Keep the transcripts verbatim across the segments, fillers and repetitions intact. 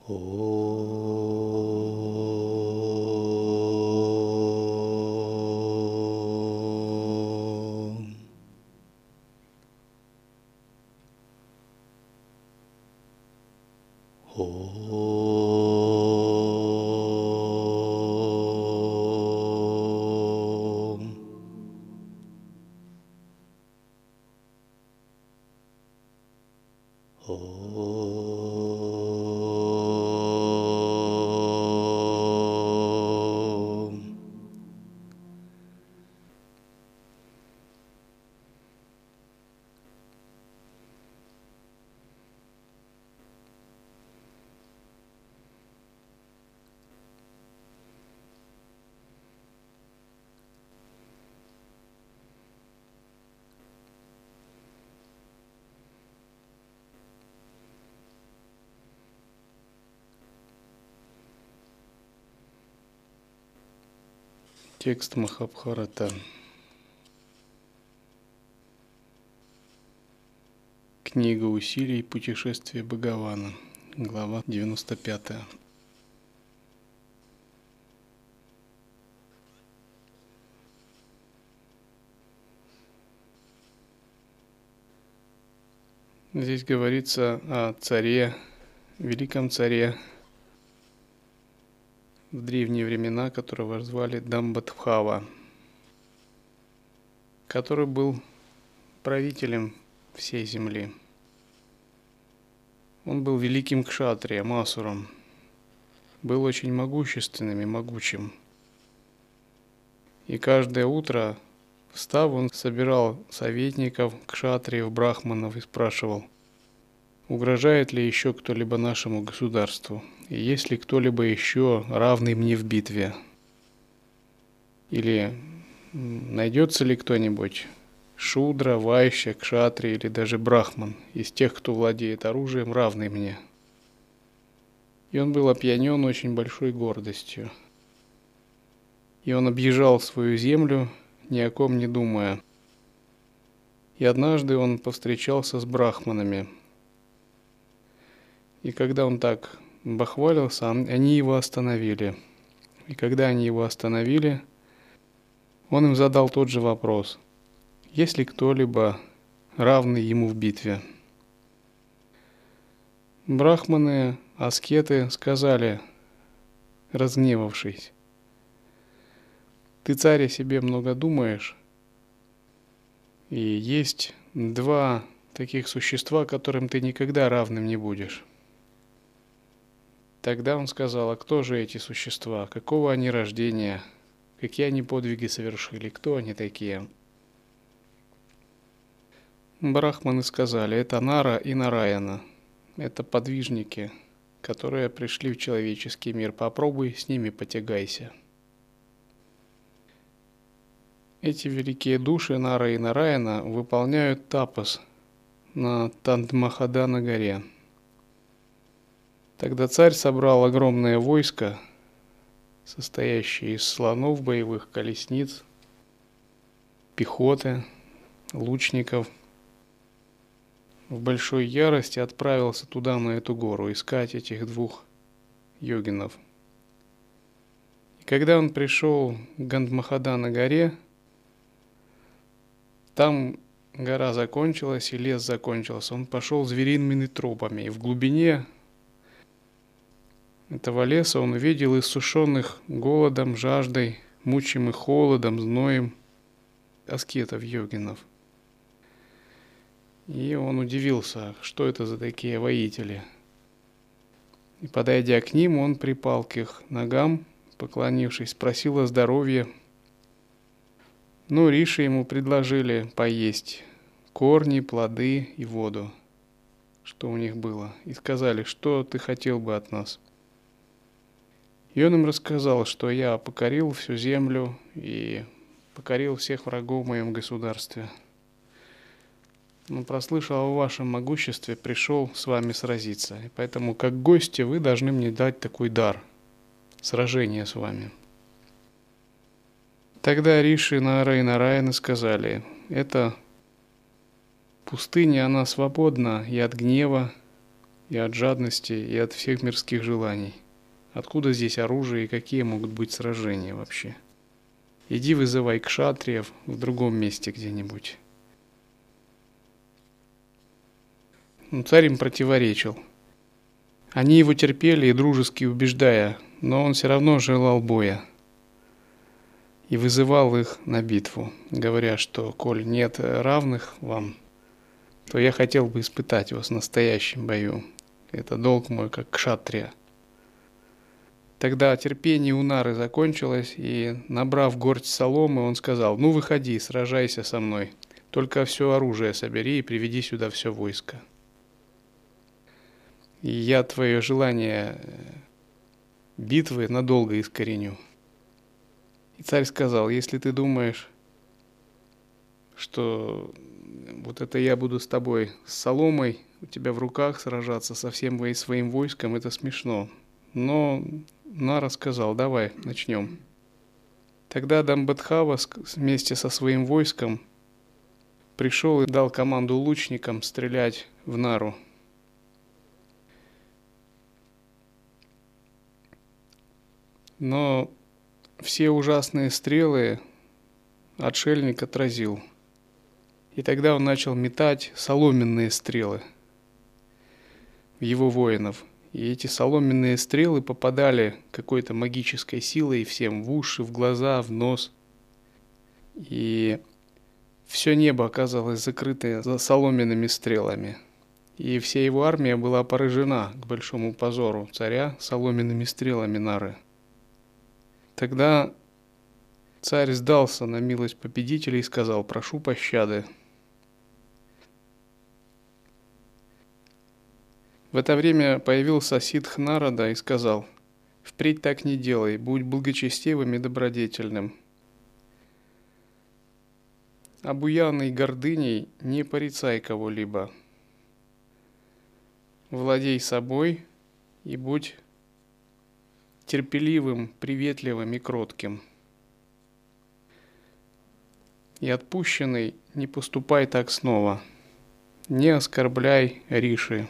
Om. Om. Om. Текст Махабхарата. Книга усилий путешествия Бхагавана. Глава девяносто пятая. Здесь говорится о царе, великом царе в древние времена, которого звали Дамбадхава, который был правителем всей земли. Он был великим кшатрием, асуром, был очень могущественным и могучим. И каждое утро, встав, он собирал советников, кшатриев, брахманов и спрашивал, угрожает ли еще кто-либо нашему государству, и есть ли кто-либо еще равный мне в битве, или найдется ли кто-нибудь шудра, вайща, кшатри или даже брахман из тех, кто владеет оружием, равный мне. И он был опьянен очень большой гордостью. И он объезжал свою землю, ни о ком не думая. И однажды он повстречался с брахманами. И когда он так бахвалился, они его остановили. И когда они его остановили, он им задал тот же вопрос. Есть ли кто-либо равный ему в битве? Брахманы, аскеты сказали, разгневавшись, ты, царь, о себе много думаешь, и есть два таких существа, которым ты никогда равным не будешь. Тогда он сказал, а кто же эти существа, какого они рождения, какие они подвиги совершили, кто они такие? Брахманы сказали, это Нара и Нараяна, это подвижники, которые пришли в человеческий мир, попробуй с ними потягайся. Эти великие души Нара и Нараяна выполняют тапас на Тандмахадана горе. Тогда царь собрал огромное войско, состоящее из слонов, боевых колесниц, пехоты, лучников. В большой ярости отправился туда, на эту гору, искать этих двух йогинов. И когда он пришел к Гандмахадана горе, там гора закончилась и лес закончился. Он пошел звериными тропами, и в глубине этого леса он увидел иссушенных голодом, жаждой, мучимых холодом, зноем аскетов-йогинов. И он удивился, что это за такие воители. И, подойдя к ним, он припал к их ногам, поклонившись, спросил о здоровье. Но риши ему предложили поесть корни, плоды и воду, что у них было, и сказали, что ты хотел бы от нас. И он им рассказал, что я покорил всю землю и покорил всех врагов в моем государстве. Но прослышал о вашем могуществе, пришел с вами сразиться. И поэтому, как гости, вы должны мне дать такой дар – сражение с вами. Тогда риши Нара и Нараяна сказали, это пустыня, она свободна и от гнева, и от жадности, и от всех мирских желаний. Откуда здесь оружие и какие могут быть сражения вообще? Иди вызывай кшатриев в другом месте где-нибудь. Но царь им противоречил. Они его терпели и дружески убеждая, но он все равно желал боя. И вызывал их на битву, говоря, что коль нет равных вам, то я хотел бы испытать вас в настоящем бою. Это долг мой как кшатрия. Тогда терпение у Нары закончилось, и, набрав горсть соломы, он сказал: «Ну, выходи, сражайся со мной, только все оружие собери и приведи сюда все войско. И я твое желание битвы надолго искореню». И царь сказал: «Если ты думаешь, что вот это я буду с тобой с соломой у тебя в руках сражаться со всем своим войском, это смешно». Но Нара сказал: «Давай, начнем». Тогда Дамбадхава вместе со своим войском пришел и дал команду лучникам стрелять в Нару. Но все ужасные стрелы отшельник отразил. И тогда он начал метать соломенные стрелы в его воинов. И эти соломенные стрелы попадали какой-то магической силой всем в уши, в глаза, в нос. И все небо оказалось закрыто за соломенными стрелами. И вся его армия была поражена, к большому позору царя, соломенными стрелами Нары. Тогда царь сдался на милость победителей и сказал: «Прошу пощады». В это время появился Сиддх Нарада и сказал: «Впредь так не делай, будь благочестивым и добродетельным. Обуянный гордыней не порицай кого-либо. Владей собой и будь терпеливым, приветливым и кротким. И отпущенный не поступай так снова, не оскорбляй риши».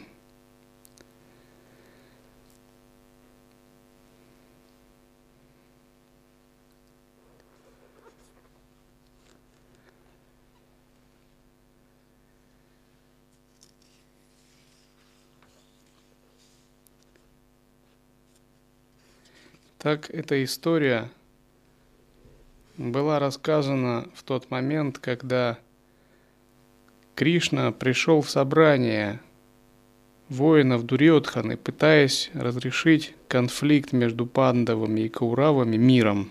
Так эта история была рассказана в тот момент, когда Кришна пришел в собрание воинов Дурьодханы, пытаясь разрешить конфликт между Пандавами и Кауравами миром.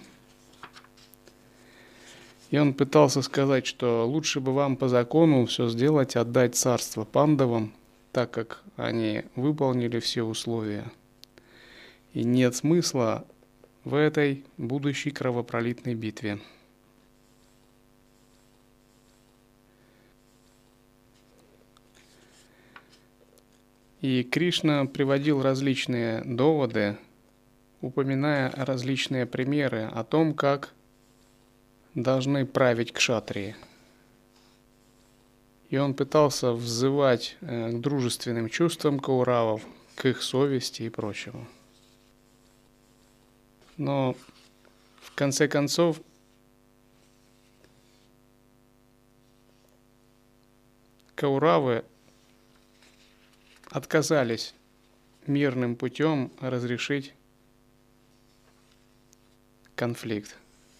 И он пытался сказать, что лучше бы вам по закону все сделать, отдать царство Пандавам, так как они выполнили все условия. И нет смысла в этой будущей кровопролитной битве. И Кришна приводил различные доводы, упоминая различные примеры о том, как должны править кшатрии. И он пытался взывать к дружественным чувствам кауравов, к их совести и прочему. Но в конце концов кауравы отказались мирным путем разрешить конфликт.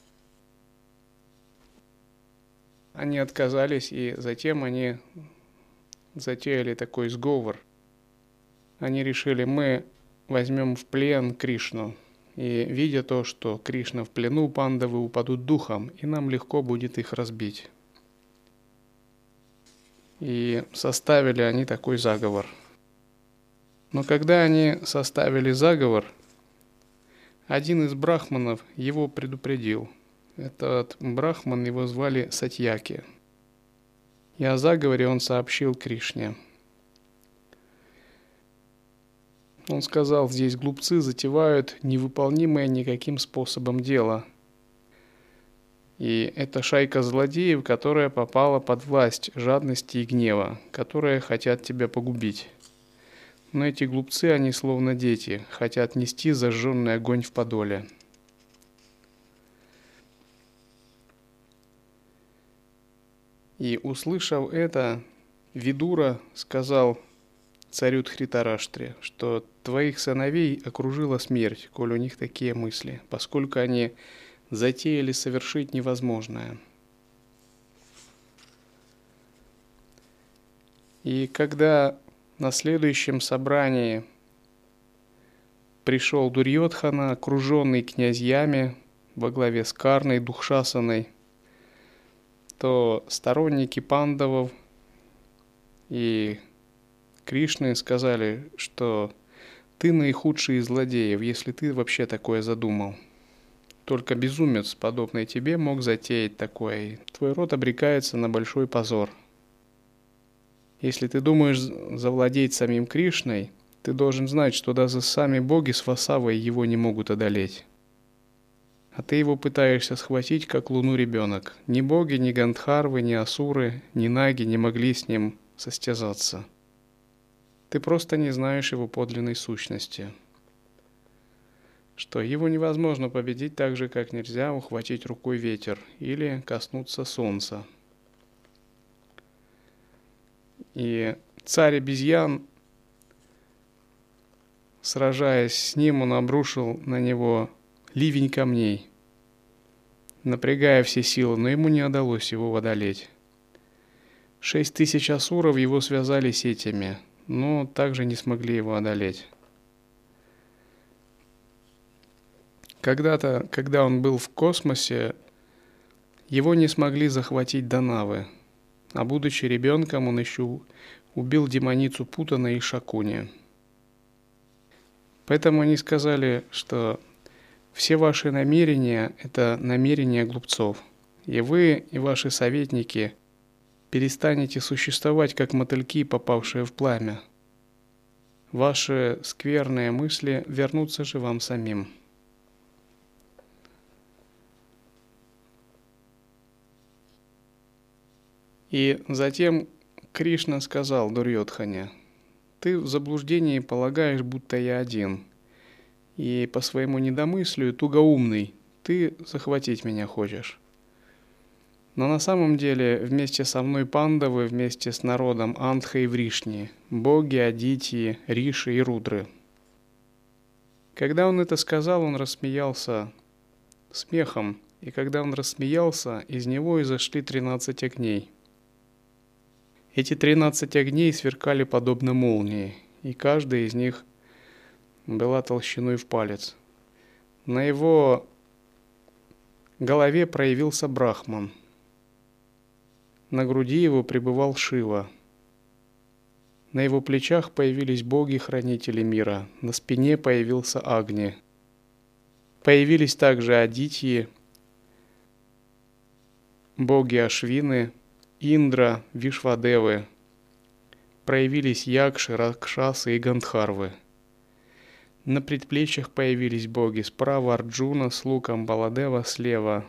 Они отказались, и затем они затеяли такой сговор. Они решили: мы возьмем в плен Кришну. И видя то, что Кришна в плену, пандавы упадут духом, и нам легко будет их разбить. И составили они такой заговор. Но когда они составили заговор, один из брахманов его предупредил. Этот брахман, его звали Сатьяки. И о заговоре он сообщил Кришне. Он сказал: здесь глупцы затевают невыполнимое никаким способом дело. И это шайка злодеев, которая попала под власть жадности и гнева, которые хотят тебя погубить. Но эти глупцы, они словно дети, хотят нести зажженный огонь в подоле. И, услышав это, Видура сказал царю Дхритараштре, что твоих сыновей окружила смерть, коль у них такие мысли, поскольку они затеяли совершить невозможное. И когда на следующем собрании пришел Дурьодхана, окруженный князьями во главе с Карной, Духшасаной, то сторонники Пандавов и Кришны сказали, что ты наихудший из злодеев, если ты вообще такое задумал. Только безумец, подобный тебе, мог затеять такое, и твой род обрекается на большой позор. Если ты думаешь завладеть самим Кришной, ты должен знать, что даже сами боги с Васавой его не могут одолеть. А ты его пытаешься схватить, как луну ребенок. Ни боги, ни Гандхарвы, ни Асуры, ни Наги не могли с ним состязаться. Ты просто не знаешь его подлинной сущности. Что его невозможно победить так же, как нельзя ухватить рукой ветер или коснуться солнца. И царь обезьян, сражаясь с ним, он обрушил на него ливень камней, напрягая все силы, но ему не удалось его одолеть. Шесть тысяч асуров его связали сетями, но также не смогли его одолеть. Когда-то, когда он был в космосе, его не смогли захватить данавы, а будучи ребенком, он еще убил демоницу Путана и Шакуни. Поэтому они сказали, что все ваши намерения – это намерения глупцов, и вы и ваши советники перестанете существовать, как мотыльки, попавшие в пламя. Ваши скверные мысли вернутся же вам самим. И затем Кришна сказал Дурьодхане: «Ты в заблуждении полагаешь, будто я один, и по своему недомыслию тугоумный, ты захватить меня хочешь. Но на самом деле вместе со мной Пандавы, вместе с народом Антха и Вришни, боги, Адитьи, Риши и Рудры». Когда он это сказал, он рассмеялся смехом, и когда он рассмеялся, из него изошли тринадцать огней. Эти тринадцать огней сверкали подобно молнии, и каждая из них была толщиной в палец. На его голове проявился Брахман. На груди его пребывал Шива. На его плечах появились боги-хранители мира. На спине появился Агни. Появились также Адитьи, боги Ашвины, Индра, Вишвадевы. Проявились Якши, Ракшасы и Гандхарвы. На предплечьях появились боги справа Арджуна с луком Баладева слева.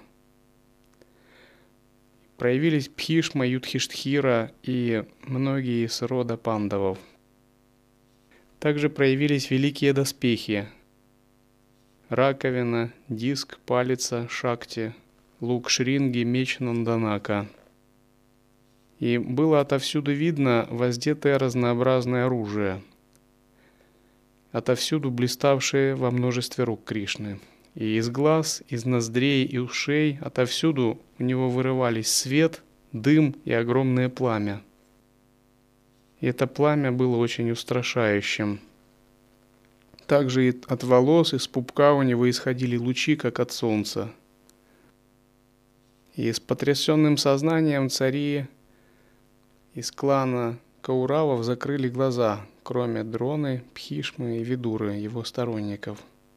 Проявились Бхишма, Юдхиштхира и многие из рода Пандавов. Также проявились великие доспехи: раковина, диск, палица, шакти, лук Шринги, меч Нанданака. И было отовсюду видно воздетое разнообразное оружие, отовсюду блиставшие во множестве рук Кришны. И из глаз, из ноздрей и ушей отовсюду у него вырывались свет, дым и огромное пламя. И это пламя было очень устрашающим. Также и от волос, из пупка у него исходили лучи, как от солнца. И с потрясенным сознанием цари из клана Кауравов закрыли глаза, кроме Дроны, Бхишмы и Видуры, его сторонников.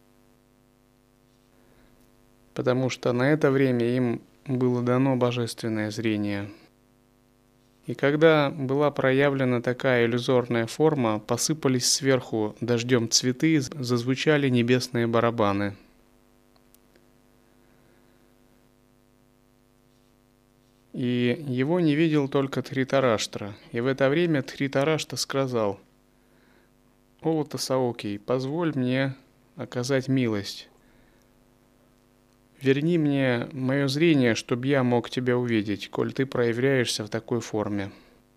Потому что на это время им было дано божественное зрение. И когда была проявлена такая иллюзорная форма, посыпались сверху дождем цветы, зазвучали небесные барабаны. И его не видел только Дхритараштра. И в это время Дхритарашта сказал: «О, Тасаоки, позволь мне оказать милость. Верни мне мое зрение, чтобы я мог тебя увидеть, коль ты проявляешься в такой форме».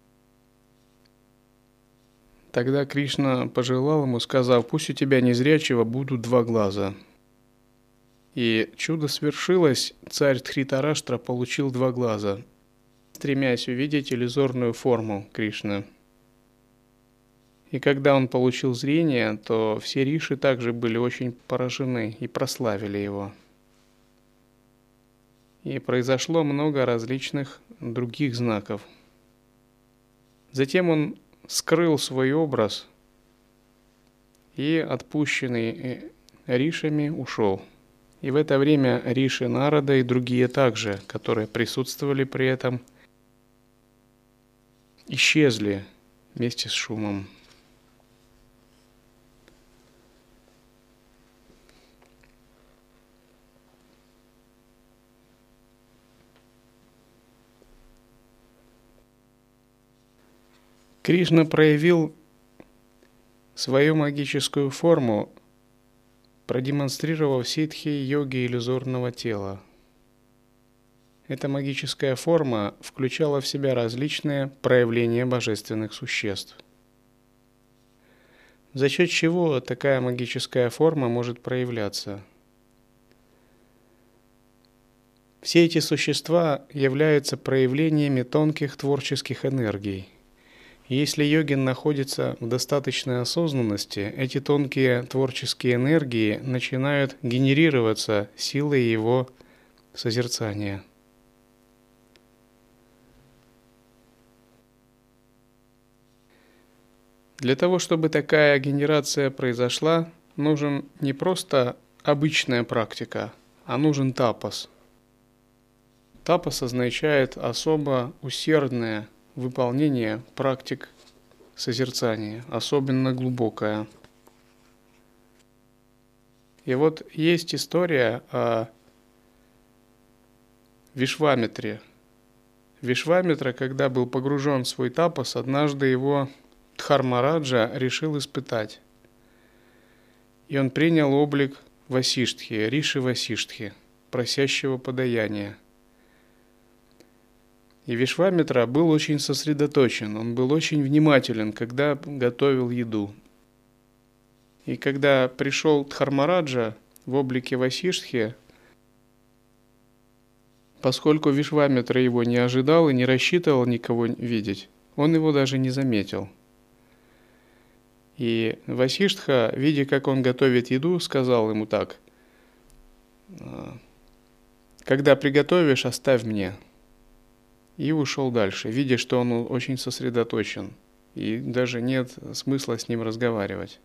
Тогда Кришна пожелал ему, сказав: «Пусть у тебя незрячего будут два глаза». И чудо свершилось, царь Дхритараштра получил два глаза, стремясь увидеть иллюзорную форму Кришны. И когда он получил зрение, то все риши также были очень поражены и прославили его. И произошло много различных других знаков. Затем он скрыл свой образ и, отпущенный ришами, ушел. И в это время риши Нарада и другие также, которые присутствовали при этом, исчезли вместе с шумом. Кришна проявил свою магическую форму, продемонстрировав ситхи йоги иллюзорного тела. Эта магическая форма включала в себя различные проявления божественных существ. За счет чего такая магическая форма может проявляться? Все эти существа являются проявлениями тонких творческих энергий. Если йогин находится в достаточной осознанности, эти тонкие творческие энергии начинают генерироваться силой его созерцания. Для того, чтобы такая генерация произошла, нужен не просто обычная практика, а нужен тапас. Тапас означает особо усердное выполнение практик созерцания, особенно глубокое. И вот есть история о Вишвамитре. Вишвамитра, когда был погружен в свой тапас, однажды его Дхармараджа решил испытать. И он принял облик Васиштхи, Риши Васиштхи, просящего подаяния. И Вишвамитра был очень сосредоточен, он был очень внимателен, когда готовил еду. И когда пришел Дхармараджа в облике Васиштхи, поскольку Вишвамитра его не ожидал и не рассчитывал никого видеть, он его даже не заметил. И Васиштха, видя, как он готовит еду, сказал ему так: «Когда приготовишь, оставь мне». И ушел дальше, видя, что он очень сосредоточен, и даже нет смысла с ним разговаривать.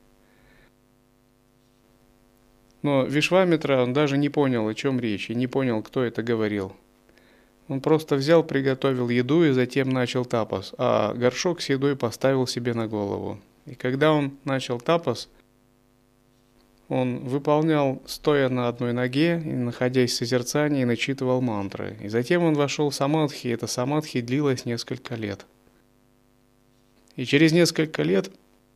Но Вишвамитра, он даже не понял, о чем речь, и не понял, кто это говорил. Он просто взял, приготовил еду и затем начал тапас, а горшок с едой поставил себе на голову. И когда он начал тапас, он выполнял, стоя на одной ноге, и, находясь в созерцании, начитывал мантры. И затем он вошел в самадхи, и эта самадхи длилась несколько лет. И через несколько лет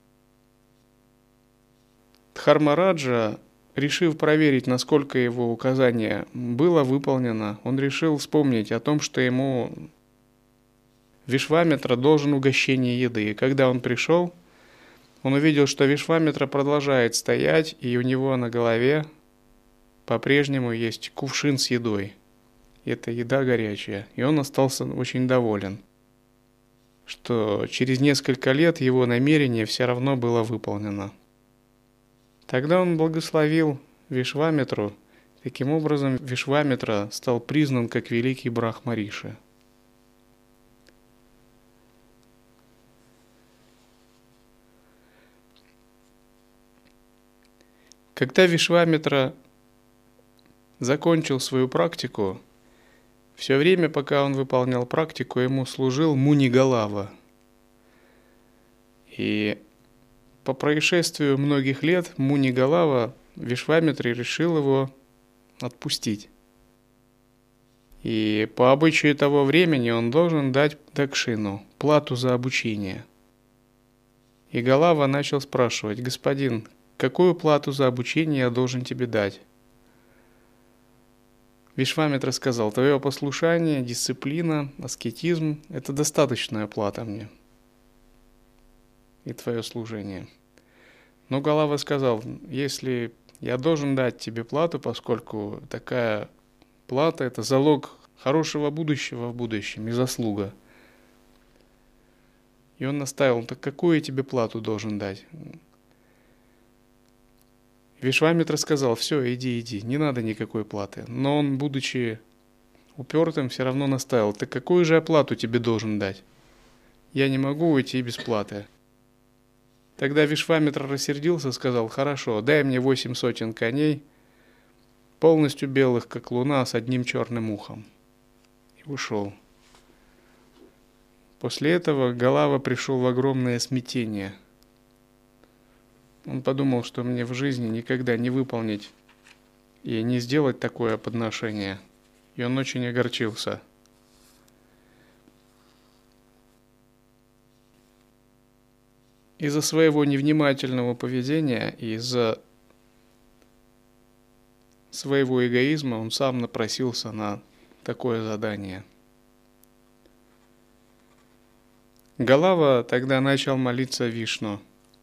Дхармараджа, решив проверить, насколько его указание было выполнено, он решил вспомнить о том, что ему Вишвамитра должен угощение еды. И когда он пришел, он увидел, что Вишвамитра продолжает стоять, и у него на голове по-прежнему есть кувшин с едой. Это еда горячая. И он остался очень доволен, что через несколько лет его намерение все равно было выполнено. Тогда он благословил Вишвамитру. Таким образом, Вишвамитра стал признан как великий Брахма-риши. Когда Вишвамитра закончил свою практику, все время, пока он выполнял практику, ему служил Мунигалава. И по происшествию многих лет Мунигалава Вишвамитре решил его отпустить. И по обычаю того времени он должен дать дакшину, плату за обучение. И Галава начал спрашивать: «Господин, какую плату за обучение я должен тебе дать?» Вишвамитра сказал: «Твое послушание, дисциплина, аскетизм – это достаточная плата мне и твое служение». Но Галава сказал: «Если я должен дать тебе плату, поскольку такая плата – это залог хорошего будущего в будущем и заслуга». И он настаивал: «Так какую я тебе плату должен дать?» Вишвамитра сказал: «Все, иди, иди, не надо никакой платы». Но он, будучи упертым, все равно настаивал: «Так какую же я плату тебе должен дать? Я не могу уйти без платы». Тогда Вишвамитра рассердился, сказал: «Хорошо, дай мне восемь сотен коней, полностью белых, как луна, с одним черным ухом». И ушел. После этого Галава пришел в огромное смятение. Он подумал, что мне в жизни никогда не выполнить и не сделать такое подношение. И он очень огорчился. Из-за своего невнимательного поведения и из-за своего эгоизма он сам напросился на такое задание. Галава тогда начал молиться Вишну.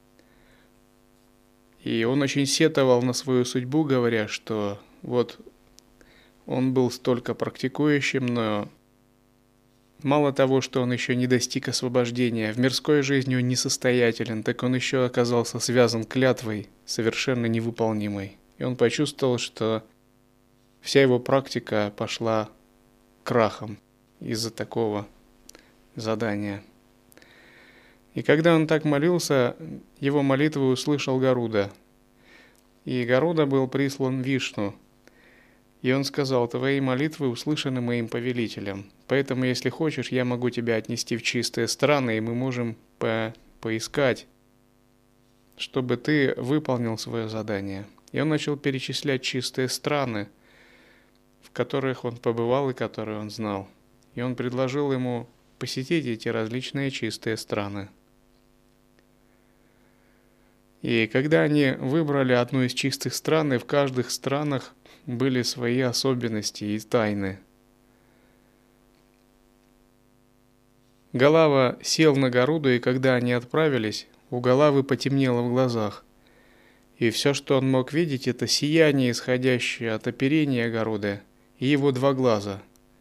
И он очень сетовал на свою судьбу, говоря, что вот он был столько практикующим, но мало того, что он еще не достиг освобождения, в мирской жизни он несостоятелен, так он еще оказался связан клятвой, совершенно невыполнимой. И он почувствовал, что вся его практика пошла крахом из-за такого задания. И когда он так молился, его молитву услышал Гаруда. И Гаруда был прислан Вишну. И он сказал: «Твои молитвы услышаны моим повелителем. Поэтому, если хочешь, я могу тебя отнести в чистые страны, и мы можем по поискать, чтобы ты выполнил свое задание». И он начал перечислять чистые страны, в которых он побывал и которые он знал. И он предложил ему посетить эти различные чистые страны. И когда они выбрали одну из чистых стран, и в каждых странах были свои особенности и тайны. Галава сел на Гаруду, и когда они отправились, у Галавы потемнело в глазах. И все, что он мог видеть, это сияние, исходящее от оперения Гаруды, и его два глаза.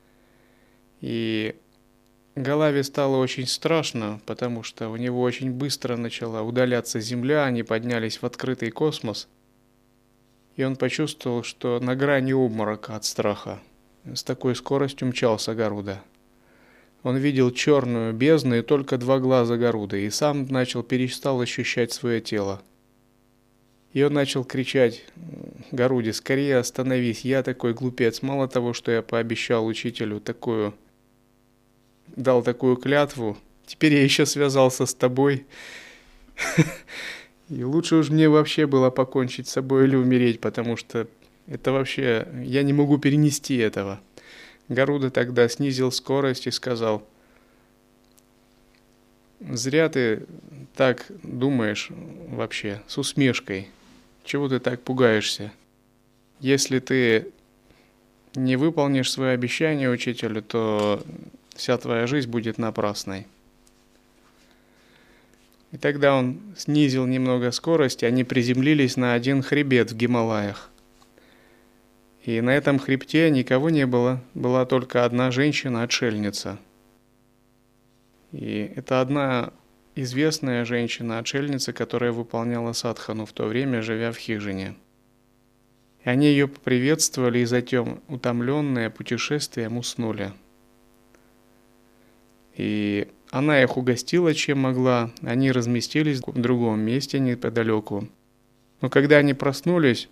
И Галаве стало очень страшно, потому что у него очень быстро начала удаляться земля, они поднялись в открытый космос, и он почувствовал, что на грани обморока от страха. С такой скоростью мчался Гаруда. Он видел черную бездну и только два глаза Гаруды, и сам начал перестал ощущать свое тело. И он начал кричать Гаруде: «Скорее остановись, я такой глупец, мало того, что я пообещал учителю такую... дал такую клятву, теперь я еще связался с тобой. И лучше уж мне вообще было покончить с собой или умереть, потому что это вообще... я не могу перенести этого». Гаруда тогда снизил скорость и сказал: «Зря ты так думаешь вообще, с усмешкой. Чего ты так пугаешься? Если ты не выполнишь свое обещание учителю, то вся твоя жизнь будет напрасной». И тогда он снизил немного скорость, и они приземлились на один хребет в Гималаях. И на этом хребте никого не было, была только одна женщина-отшельница. И это одна известная женщина-отшельница, которая выполняла садхану в то время, живя в хижине. И они ее поприветствовали, и затем, утомленные путешествием, уснули. И она их угостила, чем могла, они разместились в другом месте неподалеку. Но когда они проснулись,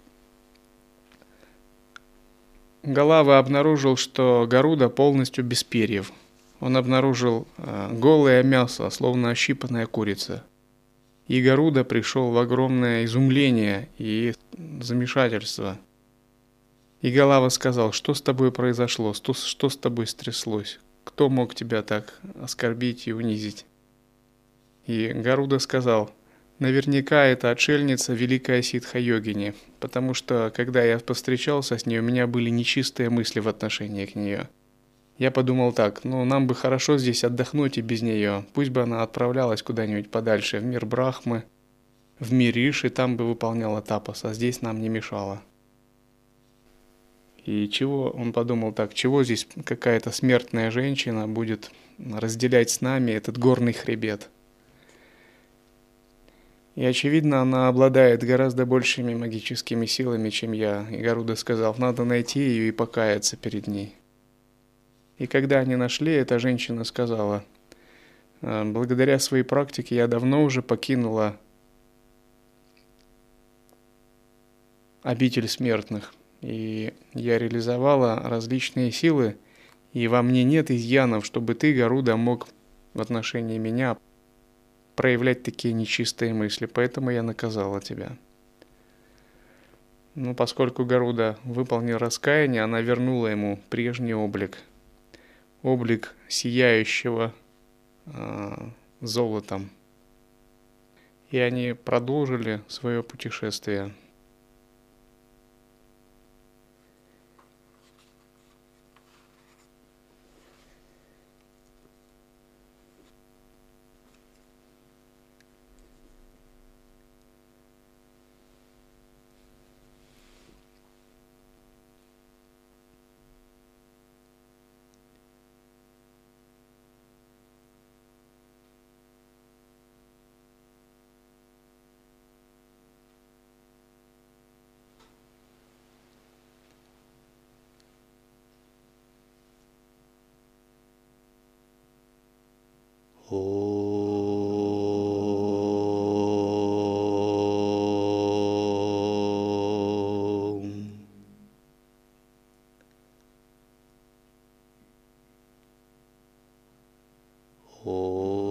Галава обнаружил, что Гаруда полностью без перьев. Он обнаружил э, голое мясо, словно ощипанная курица. И Гаруда пришел в огромное изумление и замешательство. И Галава сказал: «Что с тобой произошло? Что, что с тобой стряслось? Кто мог тебя так оскорбить и унизить?» И Гаруда сказал: Наверняка это отшельница великая ситха-йогини, потому что, когда я повстречался с ней, у меня были нечистые мысли в отношении к нее. Я подумал так, ну нам бы хорошо здесь отдохнуть и без нее, пусть бы она отправлялась куда-нибудь подальше, в мир Брахмы, в мир Иши, там бы выполняла тапас, а здесь нам не мешала. И чего, он подумал так, чего здесь какая-то смертная женщина будет разделять с нами этот горный хребет? И очевидно, она обладает гораздо большими магическими силами, чем я. И Гаруда сказал, надо найти ее и покаяться перед ней. И когда они нашли, эта женщина сказала, благодаря своей практике я давно уже покинула обитель смертных. И я реализовала различные силы, и во мне нет изъянов, чтобы ты, Гаруда, мог в отношении меня проявлять такие нечистые мысли, поэтому я наказала тебя. Но поскольку Гаруда выполнил раскаяние, она вернула ему прежний облик, облик сияющего э, золотом. И они продолжили свое путешествие. Oh.